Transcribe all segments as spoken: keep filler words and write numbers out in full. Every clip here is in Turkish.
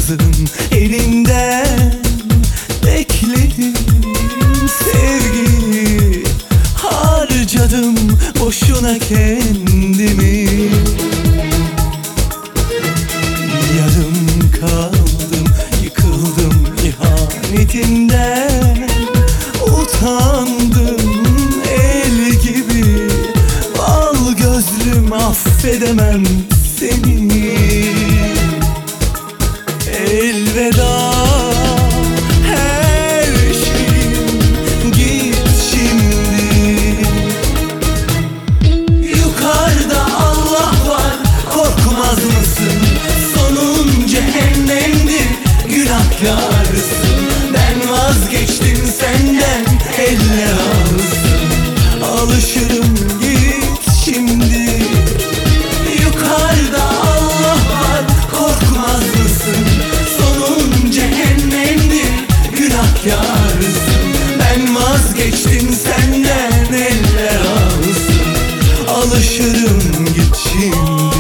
kızın elinden bekledim. Sevgi harcadım boşuna kendimi. Yarım kaldım, yıkıldım ihanetinden. Utandım el gibi, bal gözlüm affedemem seni. Elveda her şeyim, git şimdi. Yukarıda Allah var, korkmaz mısın? Sonun cehennemdir, günahkarsın. Ben vazgeçtim senden, eller alsın. Alışırım, git şimdi. Yukarıda Allah var, korkmaz mısın? Sonun cehennemdir, günahkarsın. Ben vazgeçtim senden, eller alsın. Alışırım, git şimdi.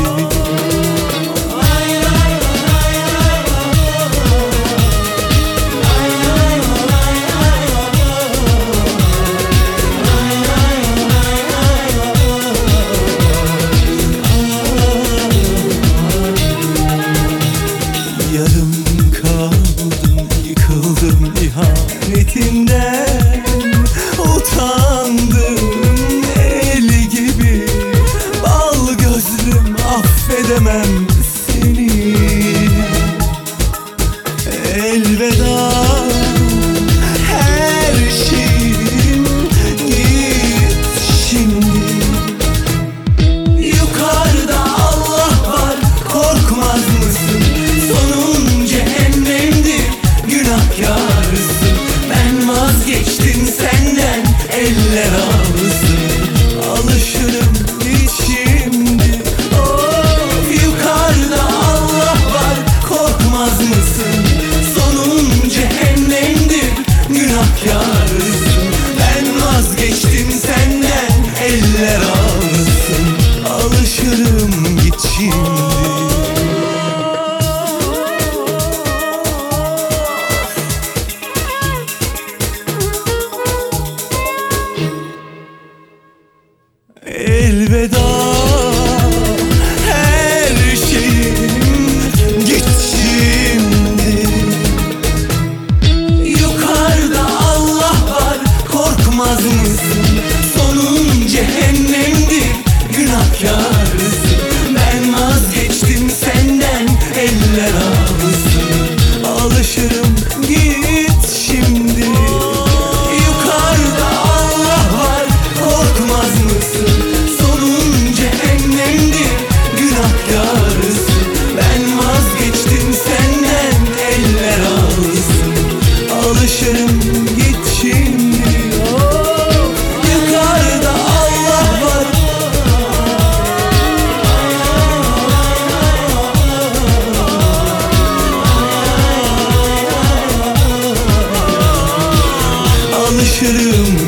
Yarım kaldım, yıkıldım ihanetinden. Utandım el gibi, bal gözlüm affedemem seni. Elveda her şeyim, git şimdi. Yukarıda Allah var, korkmaz mısın? Sonun cehennemdir, günahkarsın. Ben vazgeçtim senden, eller alsın. Alışırım, git şimdi. Of, yukarıda Allah var, korkmaz mısın? Sonun cehennemdir, günahkarsın. Ben vazgeçtim senden, eller alsın. Alışırım, git şimdi. Elveda her şeyim, git şimdi. Yukarıda Allah var, korkmaz mısın? Sonun cehennemdir, günahkarsın. Ben vazgeçtim senden, eller alsın. Alışırım, git şimdi. Yukarıda Allah var, korkmaz mısın? Sonun cehennemdir, günahkarsın. Ben vazgeçtim senden, eller alsın. Alışırım, git şimdi. Oh, yukarıda Allah var. Alışırım,